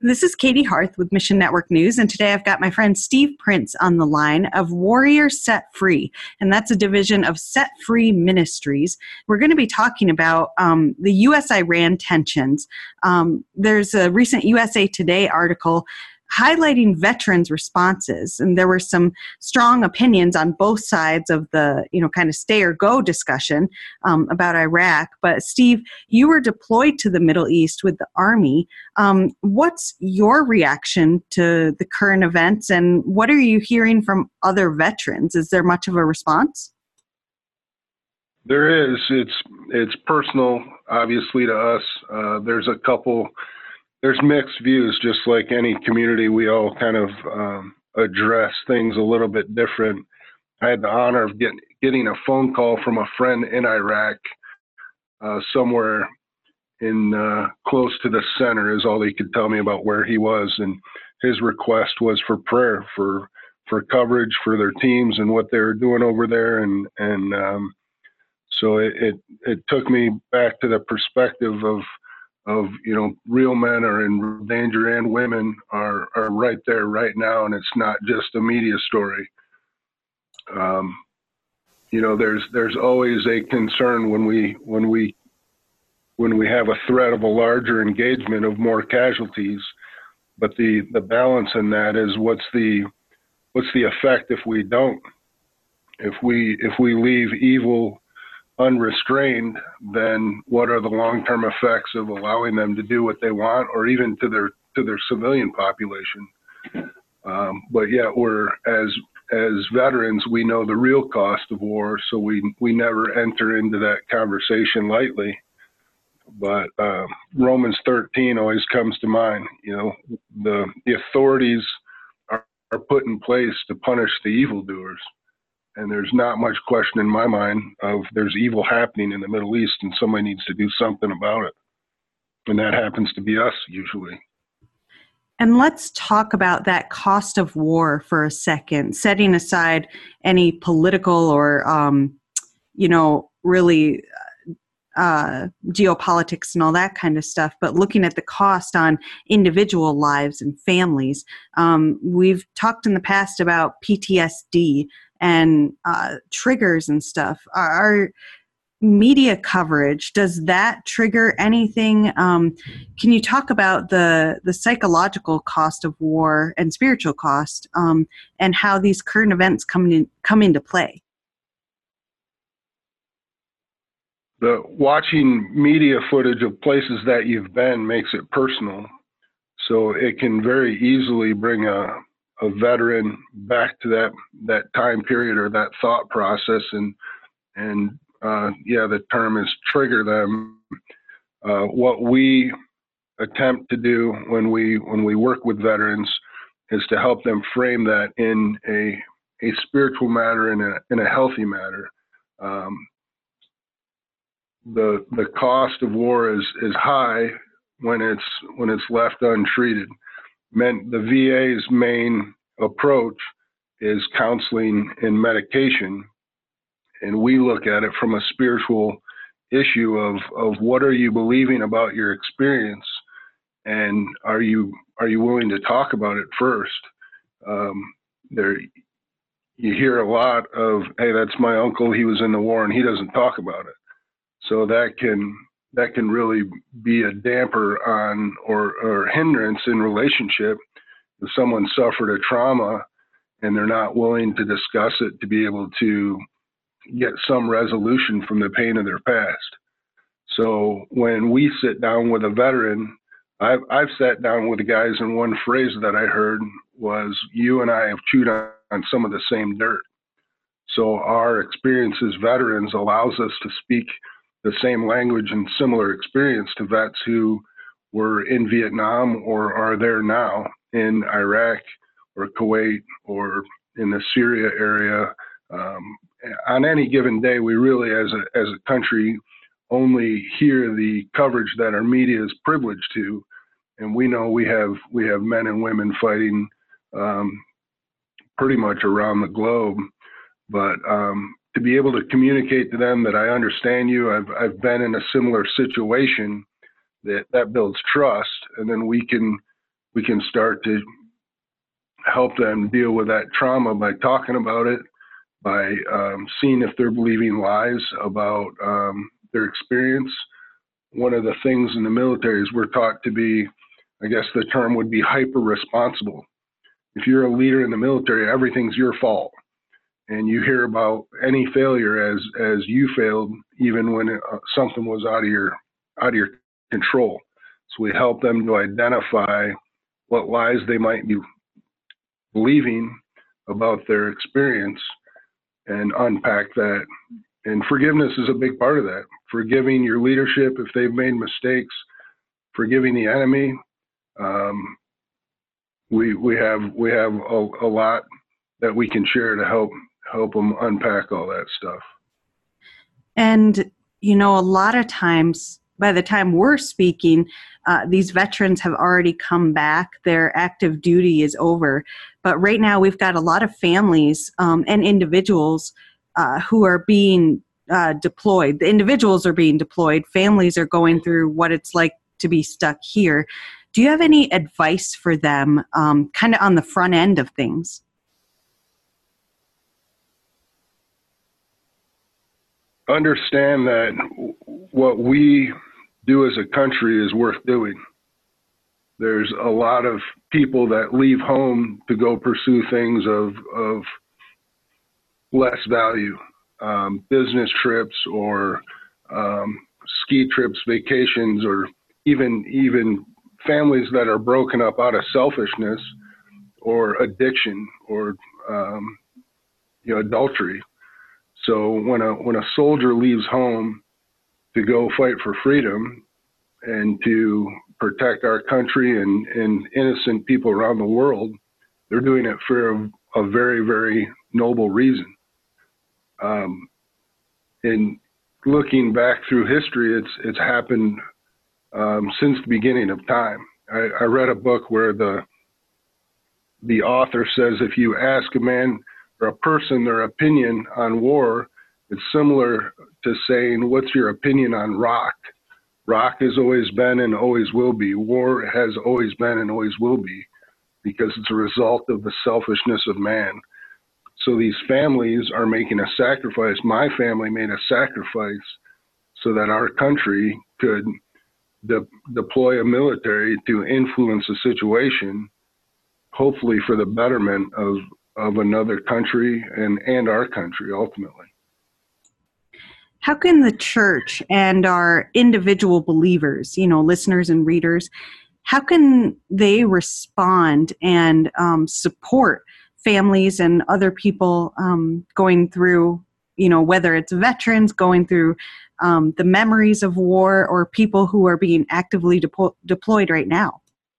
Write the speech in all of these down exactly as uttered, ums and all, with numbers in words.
This is Katie Harth with Mission Network News, and today I've got my friend Steve Prince on the line of Warriors Set Free, and that's a division of Set Free Ministries. We're going to be talking about um, the U S Iran tensions. Um, there's a recent U S A Today article highlighting veterans' responses, and there were some strong opinions on both sides of the, you know, kind of stay or go discussion um, about Iraq. But Steve, you were deployed to the Middle East with the Army. Um, what's your reaction to the current events, and what are you hearing from other veterans? Is there much of a response? There is. It's it's personal, obviously, to us. Uh, there's a couple. There's mixed views, just like any community. We all kind of um, address things a little bit different. I had the honor of getting getting a phone call from a friend in Iraq, uh, somewhere in uh, close to the center, is all he could tell me about where he was. And his request was for prayer, for for coverage for their teams and what they were doing over there. And and um, so it, it it took me back to the perspective of. of, you know, real men are in danger and women are, are right there right now. And it's not just a media story. Um, you know, there's, there's always a concern when we, when we, when we have a threat of a larger engagement of more casualties, but the, the balance in that is what's the, what's the effect if we don't, if we, if we leave evil unrestrained, then what are the long-term effects of allowing them to do what they want, or even to their to their civilian population? Um, but yet, we're as as veterans, we know the real cost of war, so we we never enter into that conversation lightly. But uh, Romans thirteen always comes to mind. You know, the the authorities are, are put in place to punish the evildoers. And there's not much question in my mind of there's evil happening in the Middle East and somebody needs to do something about it. And that happens to be us usually. And let's talk about that cost of war for a second, setting aside any political or, um, you know, really uh, geopolitics and all that kind of stuff, but looking at the cost on individual lives and families. Um, we've talked in the past about P T S D and uh, triggers and stuff. Our media coverage, does that trigger anything? Um, can you talk about the the psychological cost of war and spiritual cost, um, and how these current events come in, come into play? The watching media footage of places that you've been makes it personal, so it can very easily bring a a veteran back to that that time period or that thought process, and and uh, yeah, the term is trigger them. Uh, what we attempt to do when we when we work with veterans is to help them frame that in a a spiritual matter, in a in a healthy matter. Um, the the cost of war is is high when it's when it's left untreated. Men, the V A's main approach is counseling and medication, and we look at it from a spiritual issue of of what are you believing about your experience, and are you are you willing to talk about it first? Um, there, you hear a lot of, hey, that's my uncle, he was in the war and he doesn't talk about it. So that can that can really be a damper on or or hindrance in relationship. If someone suffered a trauma and they're not willing to discuss it to be able to get some resolution from the pain of their past. So when we sit down with a veteran, I've, I've sat down with the guys, and one phrase that I heard was, you and I have chewed on, on some of the same dirt. So our experience as veterans allows us to speak the same language and similar experience to vets who were in Vietnam or are there now in Iraq or Kuwait or in the Syria area. Um, on any given day, we really, as a as a country, only hear the coverage that our media is privileged to, and we know we have we have men and women fighting um, pretty much around the globe. But um, to be able to communicate to them that I understand you, I've I've been in a similar situation, that that builds trust, and then we can we can start to help them deal with that trauma by talking about it, by um, seeing if they're believing lies about um, their experience. One of the things in the military is we're taught to be, I guess the term would be hyper responsible. If you're a leader in the military, everything's your fault. And you hear about any failure as as you failed, even when it, uh, something was out of your out of your control. So we help them to identify what lies they might be believing about their experience and unpack that. And forgiveness is a big part of that. Forgiving your leadership if they've made mistakes, forgiving the enemy. Um, we we have we have a, a lot that we can share to help help them unpack all that stuff. And, you know, a lot of times, by the time we're speaking, uh, these veterans have already come back. Their active duty is over. But right now, we've got a lot of families um, and individuals uh, who are being uh, deployed. The individuals are being deployed. Families are going through what it's like to be stuck here. Do you have any advice for them, um, kind of on the front end of things? Understand that what we do as a country is worth doing. There's a lot of people that leave home to go pursue things of, of less value, um, business trips or um, ski trips, vacations, or even even families that are broken up out of selfishness or addiction or um, you know, adultery. So when a when a soldier leaves home to go fight for freedom and to protect our country and, and innocent people around the world, they're doing it for a, a very, very noble reason. Um, in looking back through history, it's it's happened um, since the beginning of time. I, I read a book where the the author says if you ask a man or a person their opinion on war, it's similar to saying, what's your opinion on rock? Rock has always been and always will be. War has always been and always will be, because it's a result of the selfishness of man. So these families are making a sacrifice. My family made a sacrifice so that our country could de- deploy a military to influence the situation, hopefully for the betterment of, of another country and, and our country ultimately. How can the church and our individual believers, you know, listeners and readers, how can they respond and um, support families and other people um, going through, you know, whether it's veterans going through um, the memories of war or people who are being actively depo- deployed right now?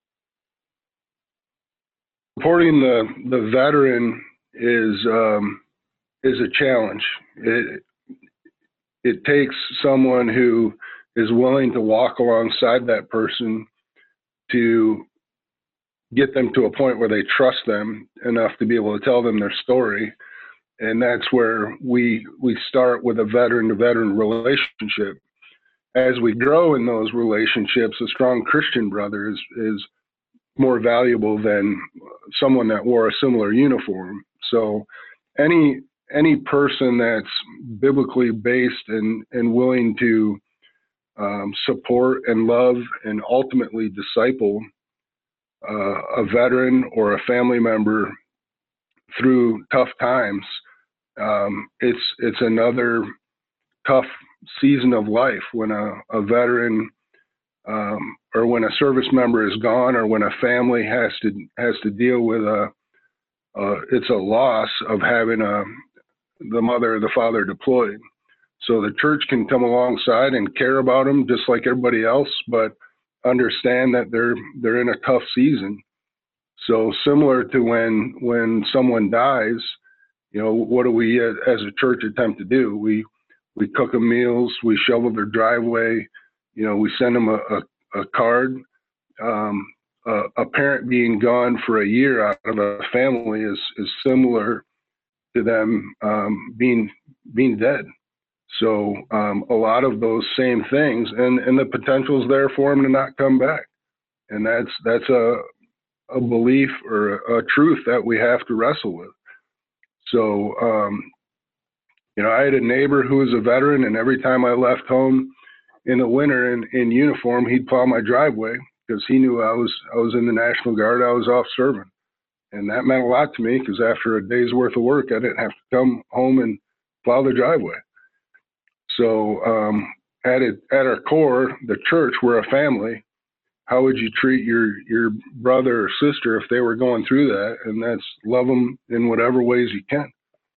Supporting the, the veteran is um, is a challenge. It, it takes someone who is willing to walk alongside that person to get them to a point where they trust them enough to be able to tell them their story. And that's where we we start with a veteran-to-veteran relationship. As we grow in those relationships, a strong Christian brother is, is more valuable than someone that wore a similar uniform. So any any person that's biblically based and, and willing to um, support and love and ultimately disciple uh, a veteran or a family member through tough times, um, it's it's another tough season of life when a, a veteran um, or when a service member is gone, or when a family has to has to deal with a uh, it's a loss of having a the mother or the father deployed. So the church can come alongside and care about them just like everybody else, but understand that they're they're in a tough season. So similar to when when someone dies, you know, what do we as a church attempt to do? We we cook them meals, we shovel their driveway, you know, we send them a, a, a card. Um, a, a parent being gone for a year out of a family is is similar to them um, being being dead. So um, a lot of those same things, and, and the potential is there for them to not come back, and that's that's a a belief or a, a truth that we have to wrestle with. So, um, you know, I had a neighbor who was a veteran, and every time I left home in the winter in, in uniform, he'd plow my driveway because he knew I was I was in the National Guard. I was off serving, and that meant a lot to me because after a day's worth of work, I didn't have to come home and plow the driveway. So, um, at it, at our core, the church, we're a family. How would you treat your your brother or sister if they were going through that? And that's love them in whatever ways you can.